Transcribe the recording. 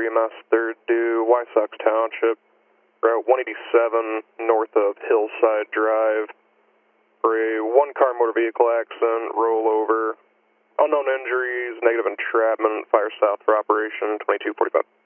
EMS 3rd due, Wysox Township, Route 187 north of Hillside Drive, for a one-car motor vehicle accident, rollover, unknown injuries, negative entrapment, fire south for operation 2245.